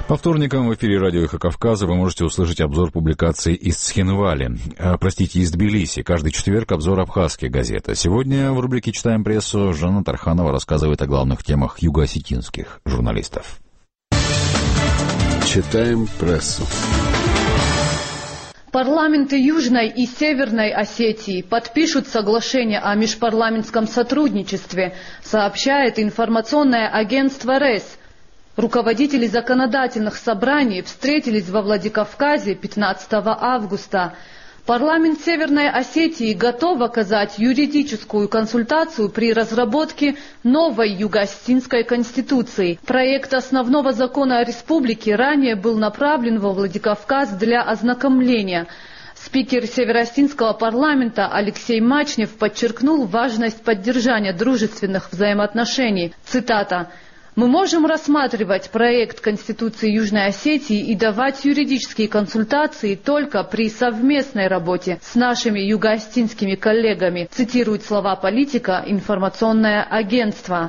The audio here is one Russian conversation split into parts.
По вторникам в эфире радио «Эхо Кавказа» вы можете услышать обзор публикаций из Цхинвали. Из Тбилиси. Каждый четверг обзор абхазских газет. Сегодня в рубрике «Читаем прессу» Жанна Тарханова рассказывает о главных темах юго-осетинских журналистов. Читаем прессу. Парламенты Южной и Северной Осетии подпишут соглашение о межпарламентском сотрудничестве, сообщает информационное агентство РЭС. Руководители законодательных собраний встретились во Владикавказе 15 августа. Парламент Северной Осетии готов оказать юридическую консультацию при разработке новой Юго-Осетинской конституции. Проект основного закона республики ранее был направлен во Владикавказ для ознакомления. Спикер Северо-Осетинского парламента Алексей Мачнев подчеркнул важность поддержания дружественных взаимоотношений. Цитата: «Мы можем рассматривать проект Конституции Южной Осетии и давать юридические консультации только при совместной работе с нашими юго-осетинскими коллегами», цитирует слова политика информационное агентство.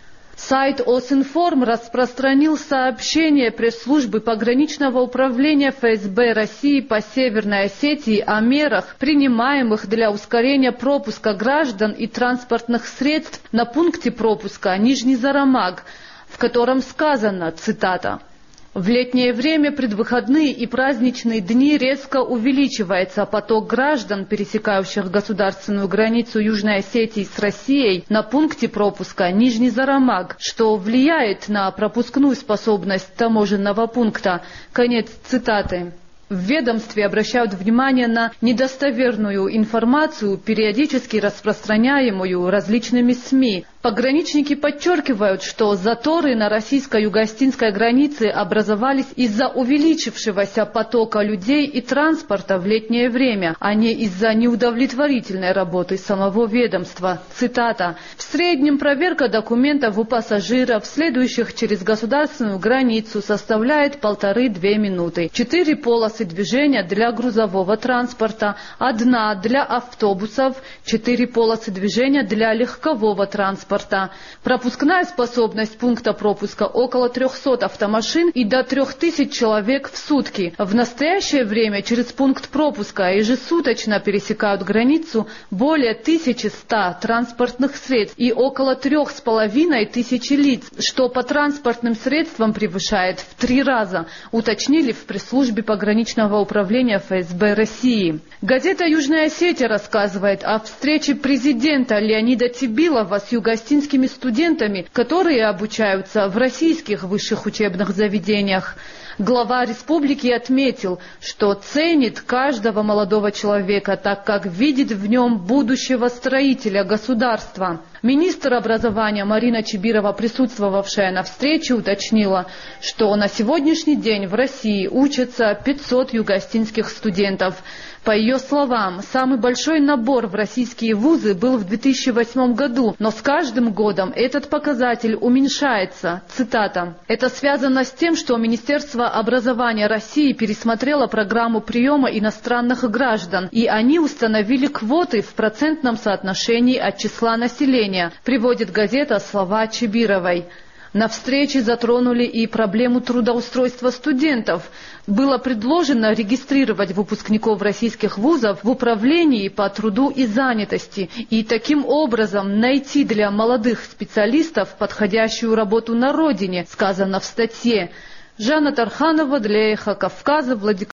Сайт Осинформ распространил сообщение пресс-службы пограничного управления ФСБ России по Северной Осетии о мерах, принимаемых для ускорения пропуска граждан и транспортных средств на пункте пропуска Нижний Зарамаг, в котором сказано, цитата: «В летнее время, предвыходные и праздничные дни резко увеличивается поток граждан, пересекающих государственную границу Южной Осетии с Россией на пункте пропуска Нижний Зарамаг, что влияет на пропускную способность таможенного пункта». Конец цитаты. В ведомстве обращают внимание на недостоверную информацию, периодически распространяемую различными СМИ. Пограничники подчеркивают, что заторы на российско-юго-осетинской границе образовались из-за увеличившегося потока людей и транспорта в летнее время, а не из-за неудовлетворительной работы самого ведомства. Цитата: «В среднем проверка документов у пассажиров, следующих через государственную границу, составляет 1,5–2 минуты. 4 полосы движения для грузового транспорта, 1 для автобусов, 4 полосы движения для легкового транспорта. Пропускная способность пункта пропуска около 300 автомашин и до 3000 человек в сутки. В настоящее время через пункт пропуска ежесуточно пересекают границу более 1100 транспортных средств и около 3500 лиц, что по транспортным средствам превышает в 3 раза», уточнили в пресс-службе пограничного управления ФСБ России. Газета «Южная Осетия» рассказывает о встрече президента Леонида Тибилова с юго-осетинскими студентами, которые обучаются в российских высших учебных заведениях. Глава республики отметил, что ценит каждого молодого человека, так как видит в нем будущего строителя государства. Министр образования Марина Чибирова, присутствовавшая на встрече, уточнила, что на сегодняшний день в России учатся 500 юго-осетинских студентов. По ее словам, самый большой набор в российские вузы был в 2008 году, но с каждым годом этот показатель уменьшается. Цитата: «Это связано с тем, что Министерство образования России пересмотрело программу приема иностранных граждан, и они установили квоты в процентном соотношении от числа населения», приводит газета слова Чибировой. На встрече затронули и проблему трудоустройства студентов. Было предложено регистрировать выпускников российских вузов в управлении по труду и занятости и таким образом найти для молодых специалистов подходящую работу на родине, сказано в статье. Жанна Тарханова для «Эхо Кавказа», Владикавказ.